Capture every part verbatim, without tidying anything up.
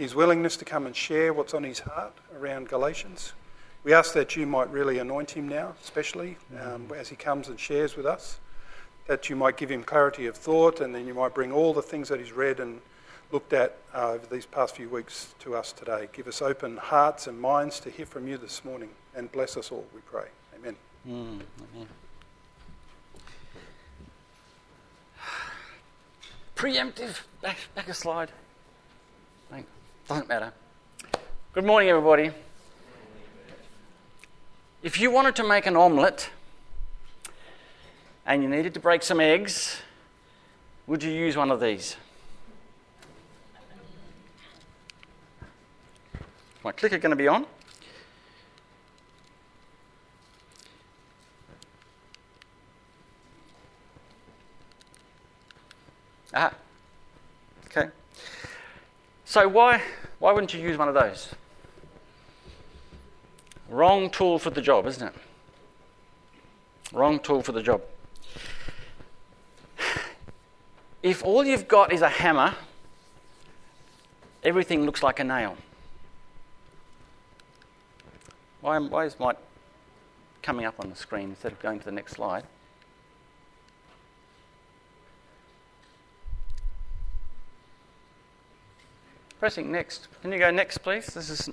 his willingness to come and share what's on his heart around Galatians. We ask that you might really anoint him now, especially um, as he comes and shares with us, that you might give him clarity of thought, and then you might bring all the things that he's read and looked at uh, over these past few weeks to us today. Give us open hearts and minds to hear from you this morning, and bless us all, we pray. Amen. Mm, amen. Preemptive. Back, back a slide. Doesn't matter. Good morning, everybody. If you wanted to make an omelette and you needed to break some eggs, would you use one of these? My clicker going to be on? Ah, okay. So why why wouldn't you use one of those? Wrong tool for the job, isn't it? Wrong tool for the job. If all you've got is a hammer, everything looks like a nail. Why, why is my coming up on the screen instead of going to the next slide? Pressing next. Can you go next, please? This is.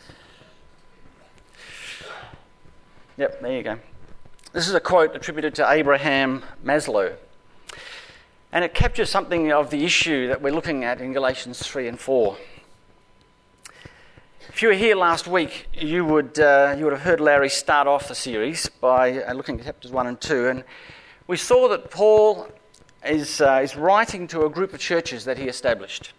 Yep, there you go. This is a quote attributed to Abraham Maslow. And it captures something of the issue that we're looking at in Galatians three and four. If you were here last week, you would uh, you would have heard Larry start off the series by uh, looking at chapters one and two. And we saw that Paul is, uh, is writing to a group of churches that he established.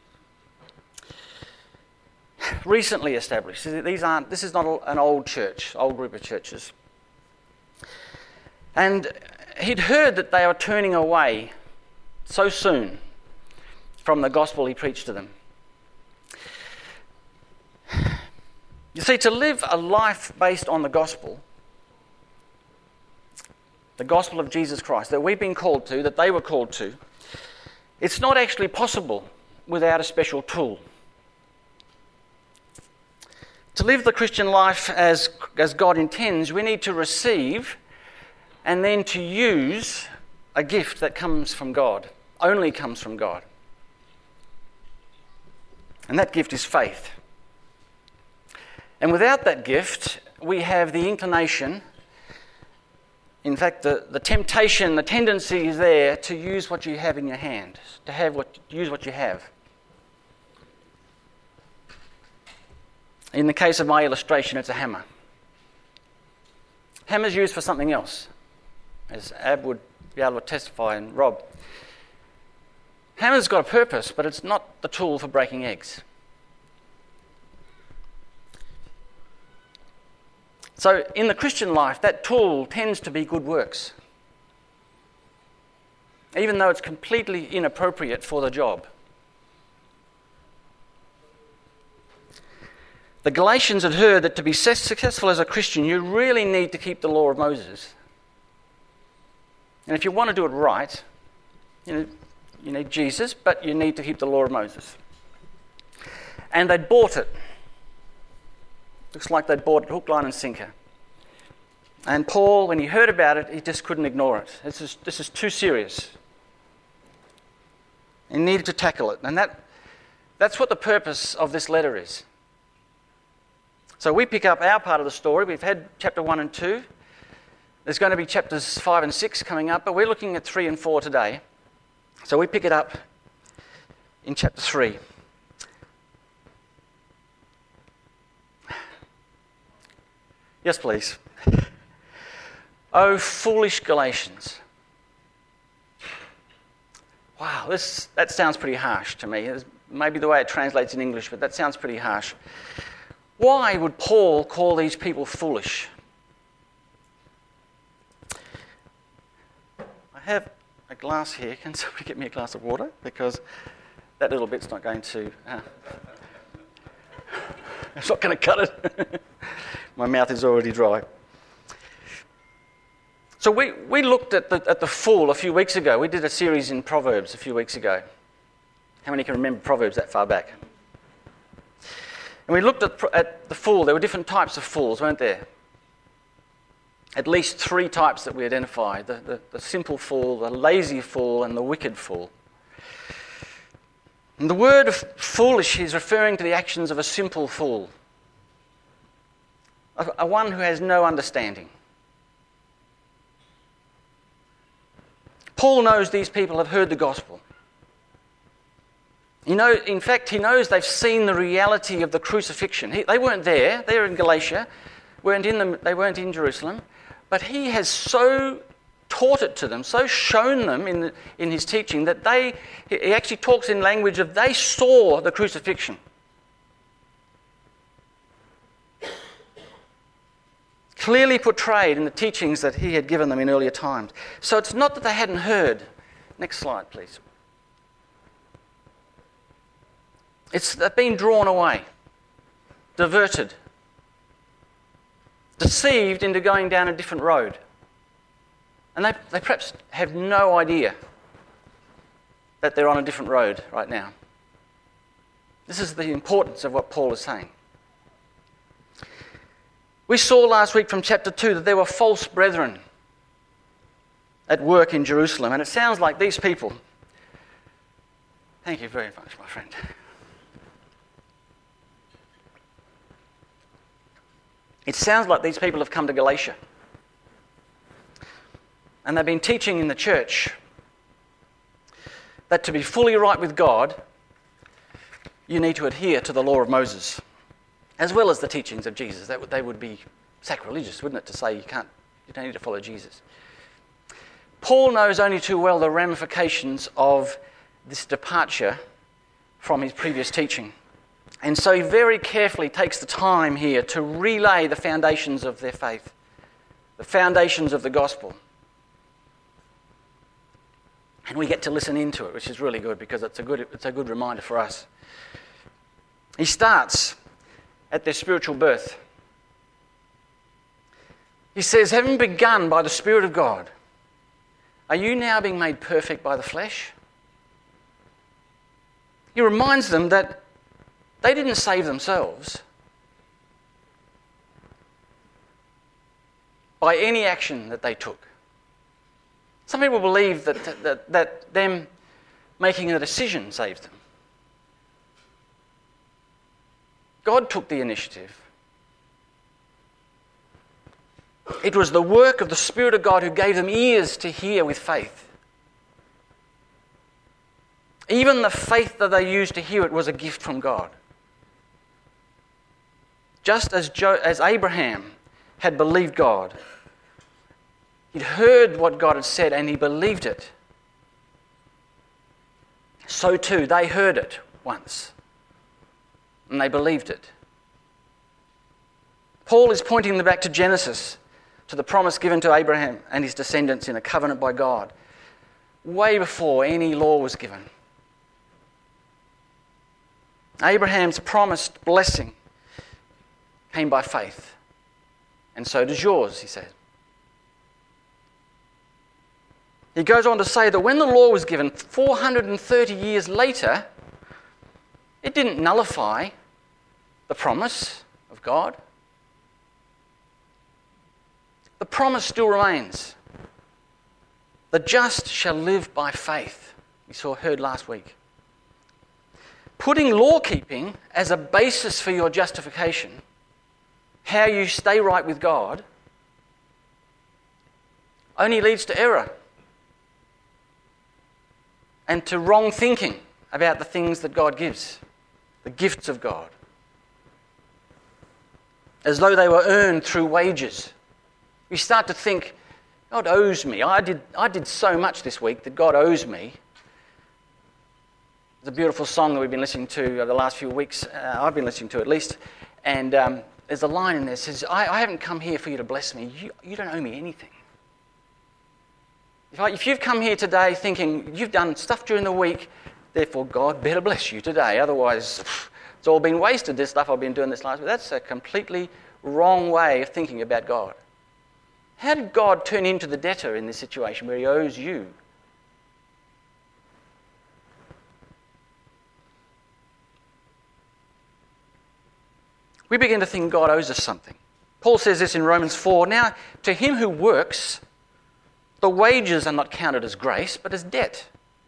Recently established. These aren't. This is not an old church, old group of churches. And he'd heard that they were turning away so soon from the gospel he preached to them. You see, to live a life based on the gospel, the gospel of Jesus Christ that we've been called to, that they were called to, it's not actually possible without a special tool. To live the Christian life as, as God intends, we need to receive and then to use a gift that comes from God, only comes from God. And that gift is faith. And without that gift, we have the inclination, in fact, the, the temptation, the tendency is there to use what you have in your hand, to have what use what you have. In the case of my illustration, it's a hammer. Hammer's used for something else, as Ab would be able to testify, and Rob. Hammer's got a purpose, but it's not the tool for breaking eggs. So in the Christian life, that tool tends to be good works, even though it's completely inappropriate for the job. The Galatians had heard that to be successful as a Christian, you really need to keep the law of Moses. And if you want to do it right, you know, you need Jesus, but you need to keep the law of Moses. And they'd bought it. Looks like they'd bought it hook, line and sinker. And Paul, when he heard about it, he just couldn't ignore it. This is, this is too serious. He needed to tackle it. And that that's what the purpose of this letter is. So we pick up our part of the story. We've had chapter one and two. There's going to be chapters five and six coming up, but we're looking at three and four today. So we pick it up in chapter three. Yes, please. Oh, foolish Galatians. Wow, this that sounds pretty harsh to me. It's maybe the way it translates in English, but that sounds pretty harsh. Why would Paul call these people foolish? I have a glass here. Can somebody get me a glass of water? Because that little bit's not going to... Uh, it's not going to cut it. My mouth is already dry. So we, we looked at the, at the fool a few weeks ago. We did a series in Proverbs a few weeks ago. How many can remember Proverbs that far back? And we looked at, at the fool. There were different types of fools, weren't there? At least three types that we identified. The, the, the simple fool, the lazy fool, and the wicked fool. And the word of foolish is referring to the actions of a simple fool. A, a one who has no understanding. Paul knows these people have heard the gospel. You know, in fact, he knows they've seen the reality of the crucifixion. He, they weren't there. They were in Galatia. weren't in the, they weren't in Jerusalem. But he has so taught it to them, so shown them in, the, in his teaching that they, he actually talks in language of they saw the crucifixion. Clearly portrayed in the teachings that he had given them in earlier times. So it's not that they hadn't heard. Next slide, please. It's they've been drawn away, diverted, deceived into going down a different road. And they, they perhaps have no idea that they're on a different road right now. This is the importance of what Paul is saying. We saw last week from chapter two that there were false brethren at work in Jerusalem. And it sounds like these people... Thank you very much, my friend. It sounds like these people have come to Galatia. And they've been teaching in the church that to be fully right with God, you need to adhere to the law of Moses, as well as the teachings of Jesus. That would, they would be sacrilegious, wouldn't it, to say you can't, you don't need to follow Jesus. Paul knows only too well the ramifications of this departure from his previous teaching. And so he very carefully takes the time here to relay the foundations of their faith, the foundations of the gospel. And we get to listen into it, which is really good because it's a good, it's a good reminder for us. He starts at their spiritual birth. He says, having begun by the Spirit of God, are you now being made perfect by the flesh? He reminds them that they didn't save themselves by any action that they took. Some people believe that, that, that them making a decision saved them. God took the initiative. It was the work of the Spirit of God who gave them ears to hear with faith. Even the faith that they used to hear it was a gift from God. Just as, Jo- as Abraham had believed God, he'd heard what God had said and he believed it. So too, they heard it once and they believed it. Paul is pointing them back to Genesis, to the promise given to Abraham and his descendants in a covenant by God, way before any law was given. Abraham's promised blessing came by faith, and so does yours, he said. He goes on to say that when the law was given four hundred thirty years later, it didn't nullify the promise of God. The promise still remains. The just shall live by faith. We saw heard last week. Putting law-keeping as a basis for your justification, how you stay right with God, only leads to error and to wrong thinking about the things that God gives, the gifts of God, as though they were earned through wages. You start to think, God owes me. I did, I did so much this week that God owes me. There's a beautiful song that we've been listening to over the last few weeks. Uh, I've been listening to at least. And um, there's a line in there that says, I, I haven't come here for you to bless me. You, you don't owe me anything. If, I, if you've come here today thinking you've done stuff during the week, therefore God better bless you today. Otherwise, it's all been wasted, this stuff I've been doing this last week. That's a completely wrong way of thinking about God. How did God turn into the debtor in this situation where he owes you? we begin to think God owes us something. Paul says this in Romans four, "Now, to him who works, the wages are not counted as grace, but as debt."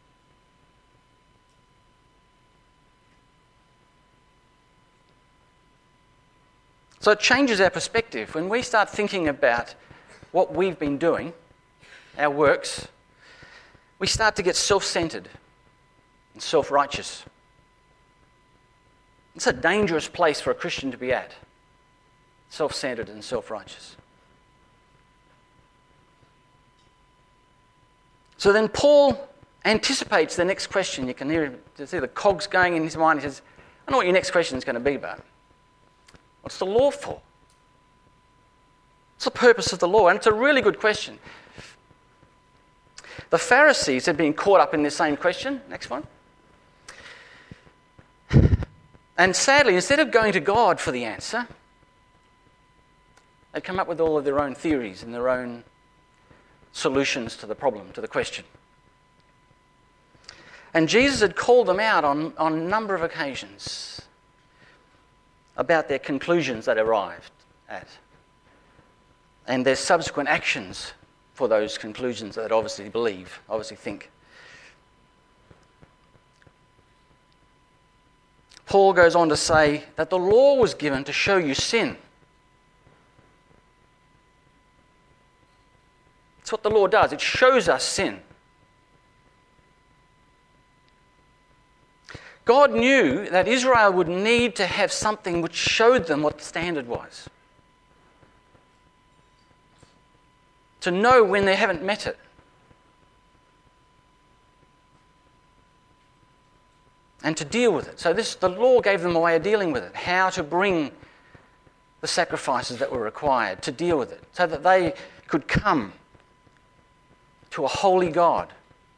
So it changes our perspective. When we start thinking about what we've been doing, our works, we start to get self-centered and self-righteous. It's a dangerous place for a Christian to be at, self-centered and self-righteous. So then Paul anticipates the next question. You can hear you see the cogs going in his mind. He says, "I know what your next question is going to be about. What's the law for? What's the purpose of the law?" And it's a really good question. The Pharisees had been caught up in this same question. Next one. And sadly, instead of going to God for the answer, they'd come up with all of their own theories and their own solutions to the problem, to the question. And Jesus had called them out on, on a number of occasions about their conclusions that arrived at and their subsequent actions for those conclusions that they obviously believe, obviously think. Paul goes on to say that the law was given to show you sin. That's what the law does. It shows us sin. God knew that Israel would need to have something which showed them what the standard was. To know when they haven't met it. And to deal with it. So this, the law gave them a way of dealing with it. How to bring the sacrifices that were required to deal with it. So that they could come to a holy God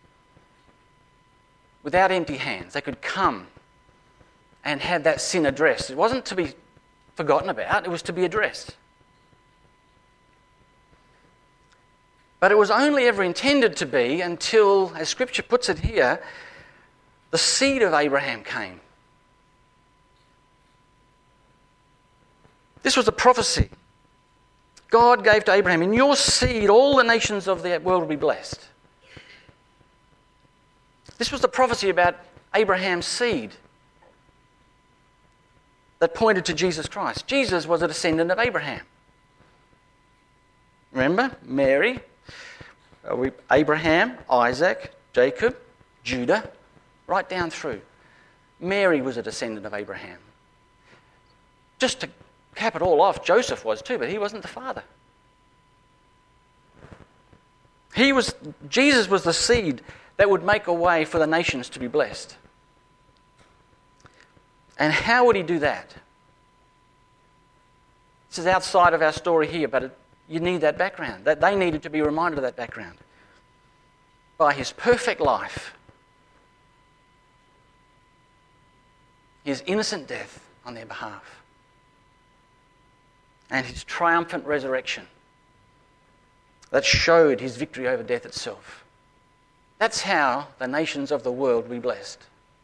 without empty hands. They could come and have that sin addressed. It wasn't to be forgotten about, it was to be addressed. But it was only ever intended to be until, as Scripture puts it here, the seed of Abraham came. This was a prophecy. God gave to Abraham, "In your seed all the nations of the world will be blessed." This was the prophecy about Abraham's seed that pointed to Jesus Christ. Jesus was a descendant of Abraham. Remember? Mary, Abraham, Isaac, Jacob, Judah, right down through. Mary was a descendant of Abraham. Just to cap it all off, Joseph was too, but he wasn't the father. He was, Jesus was the seed that would make a way for the nations to be blessed. And how would he do that? This is outside of our story here, but it, you need that background. That they needed to be reminded of that background. By his perfect life, his innocent death on their behalf, and his triumphant resurrection that showed his victory over death itself. That's how the nations of the world will be blessed.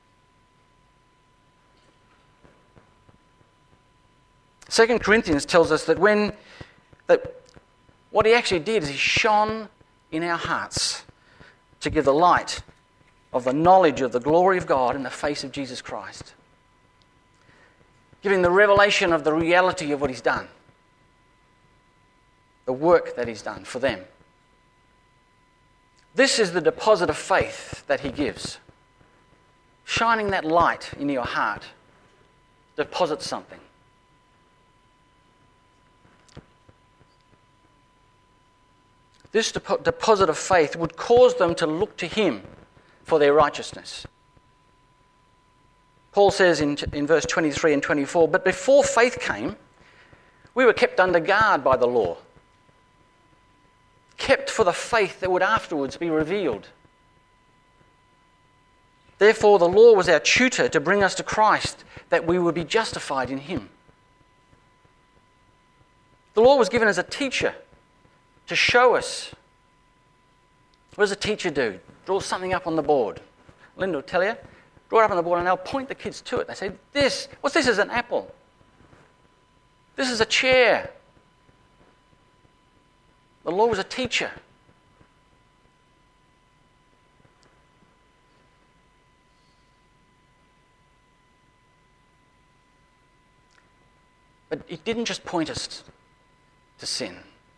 Second Corinthians tells us that when that what he actually did is he shone in our hearts to give the light of the knowledge of the glory of God in the face of Jesus Christ, giving the revelation of the reality of what he's done, the work that he's done for them. This is the deposit of faith that he gives. Shining that light in your heart deposits something. This dep- deposit of faith would cause them to look to him for their righteousness. Paul says in, in verse twenty-three and twenty-four, "But before faith came, we were kept under guard by the law, kept for the faith that would afterwards be revealed. Therefore, the law was our tutor to bring us to Christ, that we would be justified in him." The law was given as a teacher to show us. What does a teacher do? Draw something up on the board. Linda will tell you. Draw it up on the board and they'll point the kids to it. They say, "This, what's this? Is an apple." This is a chair. The law was a teacher. But it didn't just point us to sin.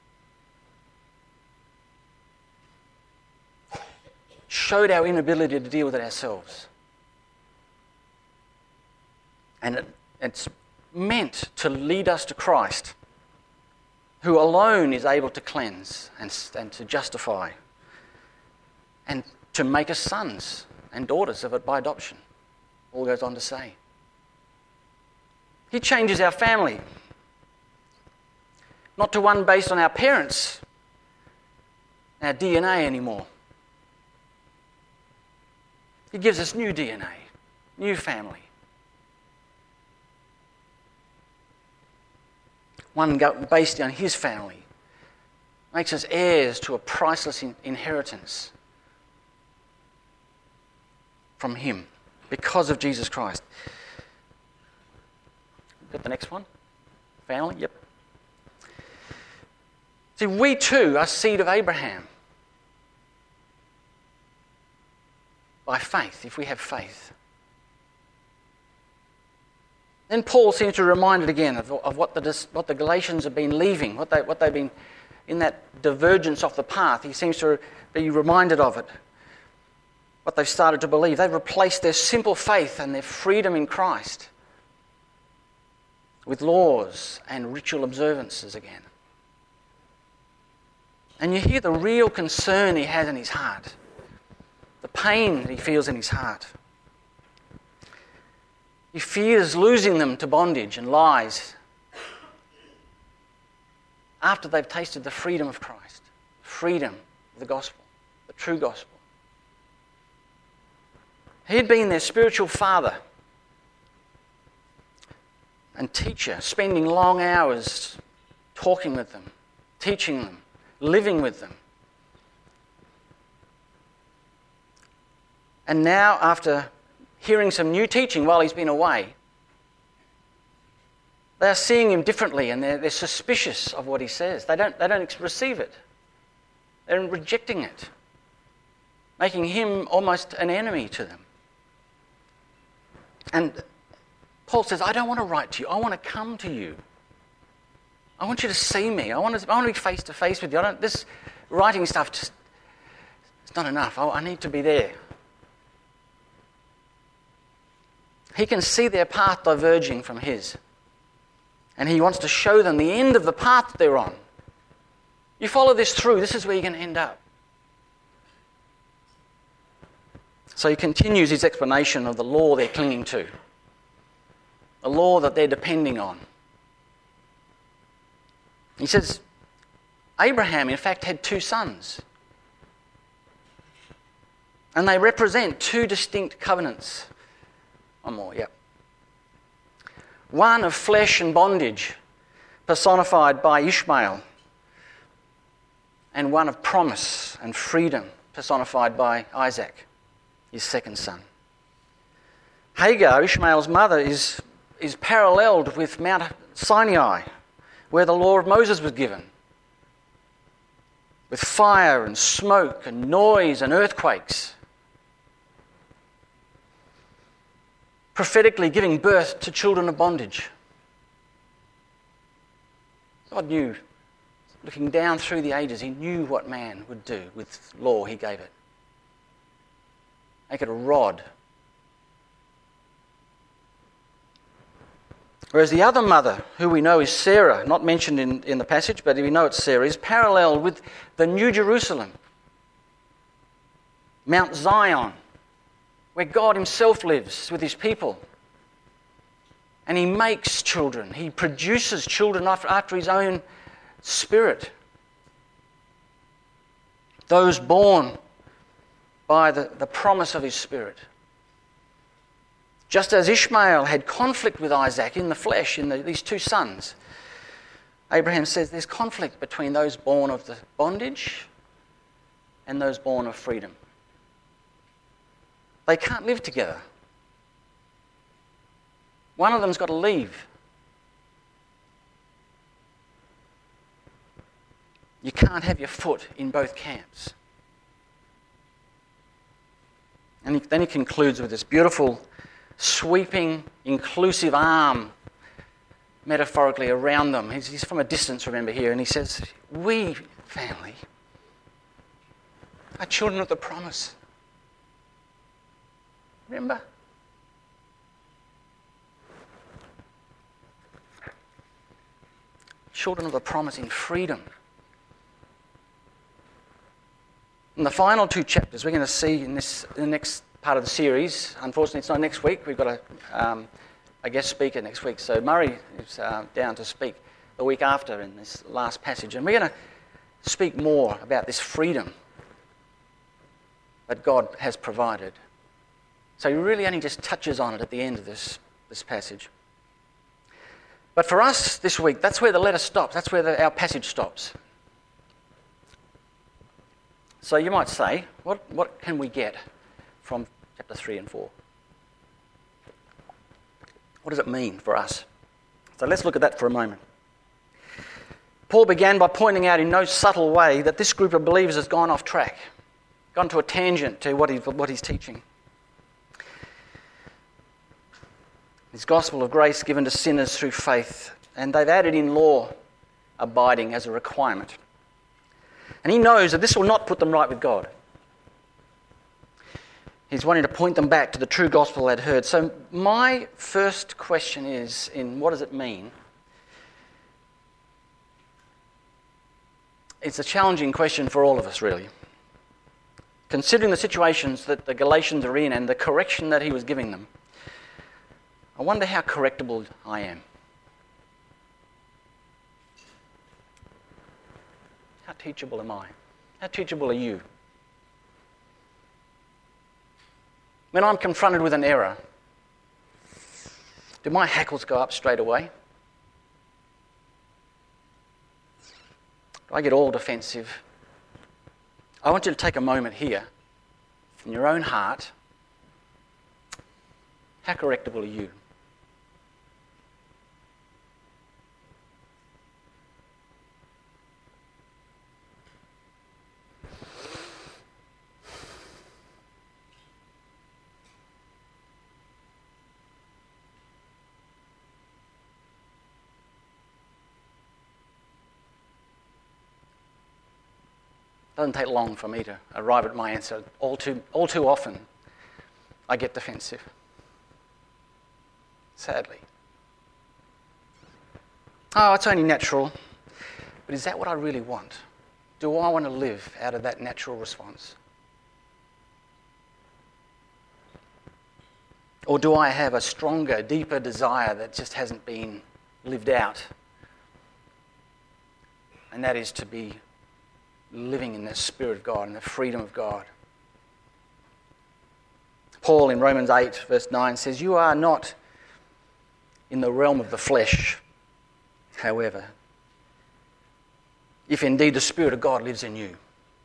It showed our inability to deal with it ourselves. And it, it's meant to lead us to Christ, who alone is able to cleanse and, and to justify and to make us sons and daughters of it by adoption. Paul goes on to say. He changes our family, not to one based on our parents, our D N A anymore. He gives us new D N A, new family. One based on his family. Makes us heirs to a priceless in- inheritance from him because of Jesus Christ. Got the next one? Family? Yep. See, we too are seed of Abraham. By faith, if we have faith. Then Paul seems to remind it again of, of what, the, what the Galatians have been leaving, what, they, what they've been, in that divergence off the path. He seems to be reminded of it, what they've started to believe. They've replaced their simple faith and their freedom in Christ with laws and ritual observances again. And you hear the real concern he has in his heart, the pain that he feels in his heart. He fears losing them to bondage and lies after they've tasted the freedom of Christ, freedom of the gospel, the true gospel. He'd been their spiritual father and teacher, spending long hours talking with them, teaching them, living with them. And now, after hearing some new teaching while he's been away, they are seeing him differently, and they're, they're suspicious of what he says. They don't, they don't receive it. They're rejecting it, making him almost an enemy to them. And Paul says, I don't want to write to you. I want to come to you. I want you to see me. I want to, I want to be face to face with you. I don't, this writing stuff just, it's not enough. I, I need to be there. He can see their path diverging from his. And he wants to show them the end of the path that they're on. You follow this through, this is where you're going to end up. So he continues his explanation of the law they're clinging to. The law that they're depending on. He says, Abraham, in fact, had two sons. And they represent two distinct covenants. One more, yep. One of flesh and bondage, personified by Ishmael, and one of promise and freedom, personified by Isaac, his second son. Hagar, Ishmael's mother, is, is paralleled with Mount Sinai, where the law of Moses was given, with fire and smoke and noise and earthquakes, prophetically giving birth to children of bondage. God knew, looking down through the ages, he knew what man would do with law he gave it. Make it a rod. Whereas the other mother, who we know is Sarah, not mentioned in, in the passage, but we know it's Sarah, is paralleled with the New Jerusalem, Mount Zion, where God himself lives with his people. And he makes children. He produces children after, after his own spirit. Those born by the, the promise of his spirit. Just as Ishmael had conflict with Isaac in the flesh, in the, these two sons, Abraham says there's conflict between those born of the bondage and those born of freedom. They can't live together. One of them's got to leave. You can't have your foot in both camps. And he, then he concludes with this beautiful, sweeping, inclusive arm, metaphorically around them. He's, he's from a distance, remember, here, and he says, we, family, are children of the promise. Remember? Children of the promise in freedom. In the final two chapters, we're going to see in this in the next part of the series. Unfortunately, it's not next week. We've got a, um, a guest speaker next week. So Murray is uh, down to speak the week after in this last passage. And we're going to speak more about this freedom that God has provided. So he really only just touches on it at the end of this, this passage. But for us this week, that's where the letter stops. That's where the, our passage stops. So you might say, what, what can we get from chapter three and four? What does it mean for us? So let's look at that for a moment. Paul began by pointing out in no subtle way that this group of believers has gone off track, gone to a tangent to what, he, what he's teaching. His gospel of grace given to sinners through faith, and they've added in law abiding as a requirement. And he knows that this will not put them right with God. He's wanting to point them back to the true gospel they'd heard. So my first question is, in what does it mean? It's a challenging question for all of us, really. Considering the situations that the Galatians are in and the correction that he was giving them, I wonder how correctable I am. How teachable am I? How teachable are you? When I'm confronted with an error, do my hackles go up straight away? Do I get all defensive? I want you to take a moment here, in your own heart. How correctable are you? Doesn't take long for me to arrive at my answer. All too, all too often, I get defensive. Sadly. Oh, it's only natural. But is that what I really want? Do I want to live out of that natural response? Or do I have a stronger, deeper desire that just hasn't been lived out? And that is to be living in the Spirit of God and the freedom of God. Paul in Romans eight verse nine says, you are not in the realm of the flesh, however, if indeed the Spirit of God lives in you.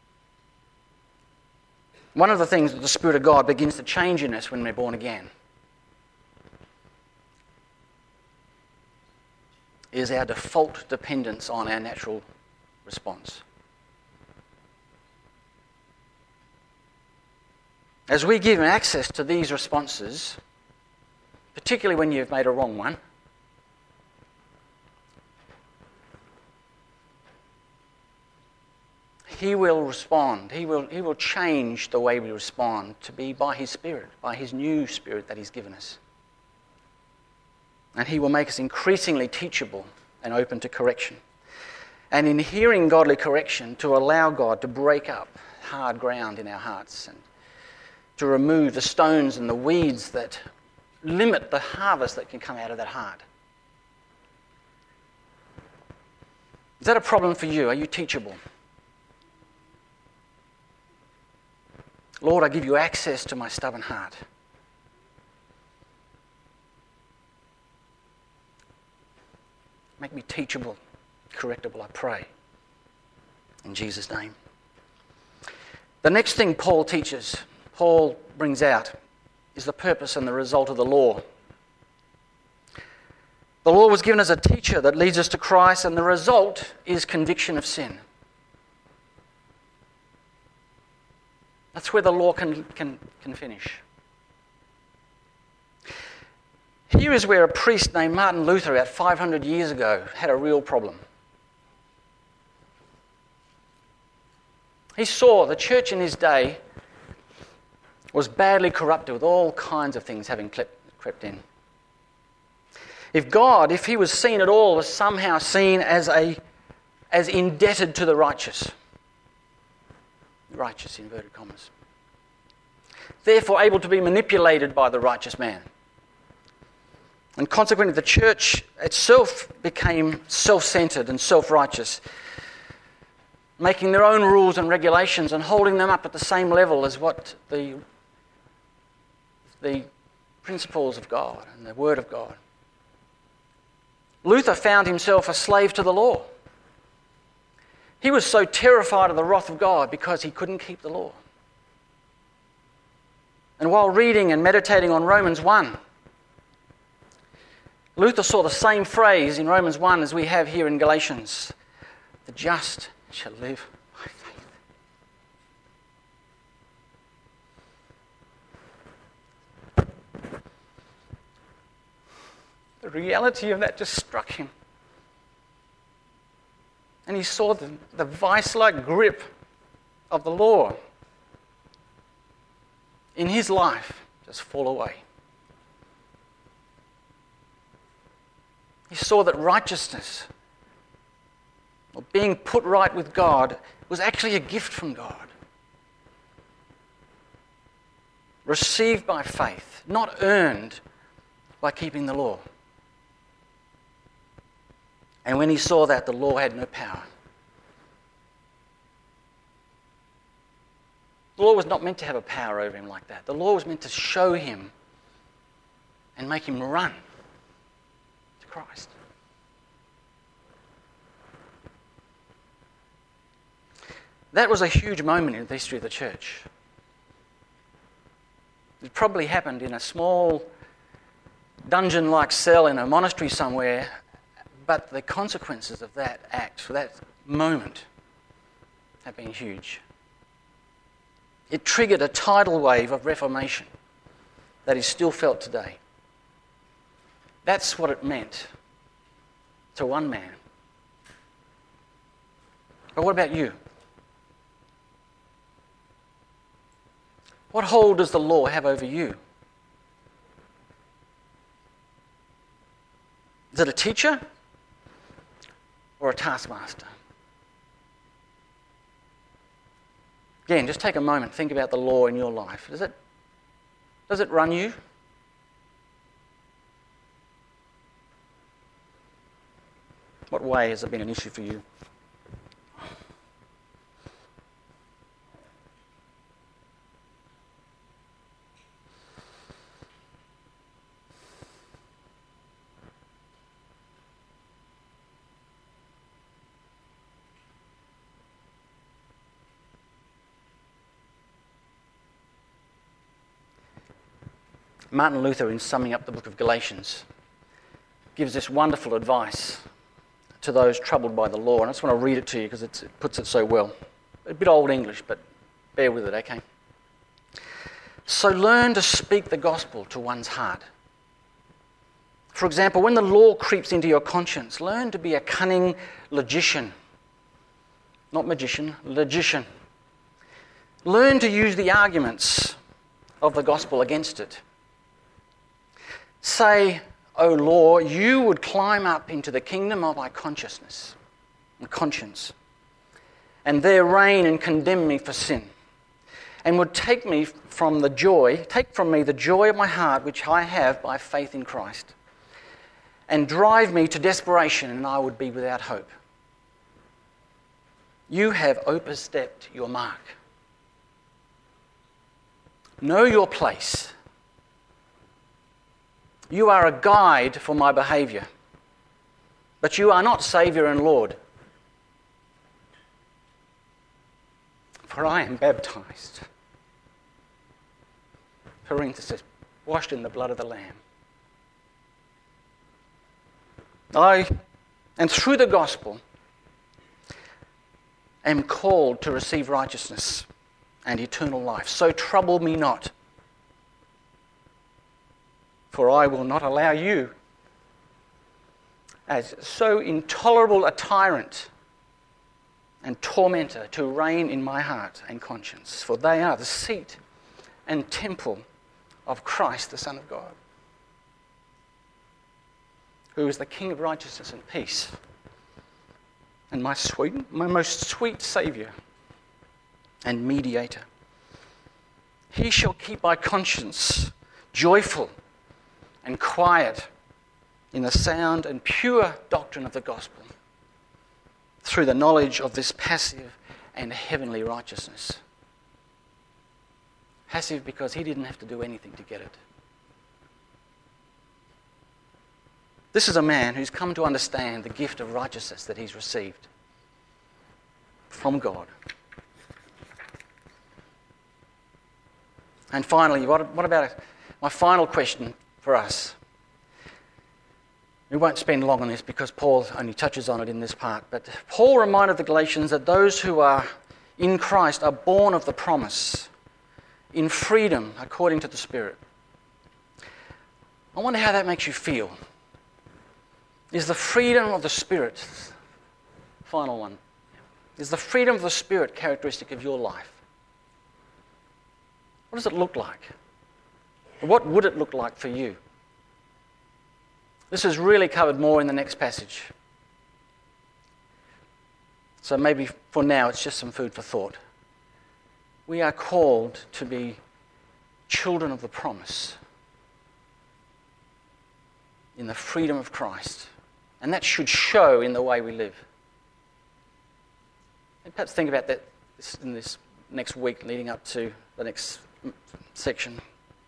One of the things that the Spirit of God begins to change in us when we're born again is our default dependence on our natural response. As we give him access to these responses, particularly when you've made a wrong one, he will respond. He will, he will change the way we respond to be by his Spirit, by his new Spirit that he's given us. And he will make us increasingly teachable and open to correction. And in hearing godly correction, to allow God to break up hard ground in our hearts and to remove the stones and the weeds that limit the harvest that can come out of that heart. Is that a problem for you? Are you teachable? Lord, I give you access to my stubborn heart. Make me teachable, correctable, I pray. In Jesus' name. The next thing Paul teaches, Paul brings out, is the purpose and the result of the law. The law was given as a teacher that leads us to Christ, and the result is conviction of sin. That's where the law can, can, can finish. Here is where a priest named Martin Luther, about five hundred years ago, had a real problem. He saw the church in his day was badly corrupted with all kinds of things having crept in. If God, if he was seen at all, was somehow seen as a as indebted to the righteous. Righteous, inverted commas. Therefore able to be manipulated by the righteous man. And consequently the church itself became self-centered and self-righteous, making their own rules and regulations and holding them up at the same level as what the, the principles of God and the Word of God. Luther found himself a slave to the law. He was so terrified of the wrath of God because he couldn't keep the law. And while reading and meditating on Romans one, Luther saw the same phrase in Romans one as we have here in Galatians. The just shall live by faith. The reality of that just struck him. And he saw the, the vice-like grip of the law in his life just fall away. He saw that righteousness, or being put right with God, was actually a gift from God. Received by faith, not earned by keeping the law. And when he saw that, the law had no power. The law was not meant to have a power over him like that. The law was meant to show him and make him run to Christ. That was a huge moment in the history of the church. It probably happened in a small dungeon-like cell in a monastery somewhere, but the consequences of that act, for that moment, have been huge. It triggered a tidal wave of reformation that is still felt today. That's what it meant to one man. But what about you? What hold does the law have over you? Is it a teacher or a taskmaster? Again, just take a moment, think about the law in your life. Does it, does it run you? What way has it been an issue for you? Martin Luther, in summing up the book of Galatians, gives this wonderful advice to those troubled by the law. And I just want to read it to you because it puts it so well. A bit old English, but bear with it, okay? So learn to speak the gospel to one's heart. For example, when the law creeps into your conscience, learn to be a cunning logician. Not magician, logician. Learn to use the arguments of the gospel against it. Say, O law, you would climb up into the kingdom of my consciousness and conscience, and there reign and condemn me for sin, and would take me from the joy, take from me the joy of my heart which I have by faith in Christ, and drive me to desperation, and I would be without hope. You have overstepped your mark. Know your place. You are a guide for my behaviour, but you are not Saviour and Lord. For I am baptized, parenthesis, washed in the blood of the Lamb. I, and through the gospel, am called to receive righteousness and eternal life. So trouble me not, for I will not allow you, as so intolerable a tyrant and tormentor, to reign in my heart and conscience, for they are the seat and temple of Christ, the Son of God, who is the King of righteousness and peace, and my sweet, my most sweet Saviour and mediator. He shall keep my conscience joyful and quiet in the sound and pure doctrine of the gospel, through the knowledge of this passive and heavenly righteousness. Passive because he didn't have to do anything to get it. This is a man who's come to understand the gift of righteousness that he's received from God. And finally, what, what about my final question for us? We won't spend long on this because Paul only touches on it in this part. But Paul reminded the Galatians that those who are in Christ are born of the promise, in freedom according to the Spirit. I wonder how that makes you feel. Is the freedom of the Spirit, final one, is the freedom of the Spirit characteristic of your life? What does it look like? What would it look like for you? This is really covered more in the next passage. So maybe for now it's just some food for thought. We are called to be children of the promise in the freedom of Christ. And that should show in the way we live. And perhaps think about that in this next week leading up to the next section.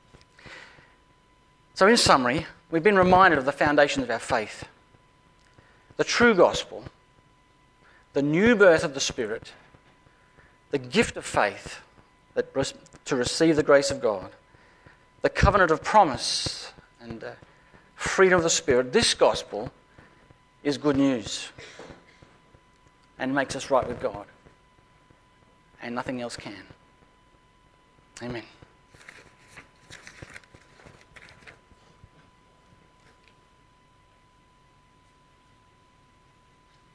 So in summary, we've been reminded of the foundations of our faith. The true gospel, the new birth of the Spirit, the gift of faith that to receive the grace of God, the covenant of promise and uh, freedom of the Spirit. This gospel is good news and makes us right with God. And nothing else can. Amen.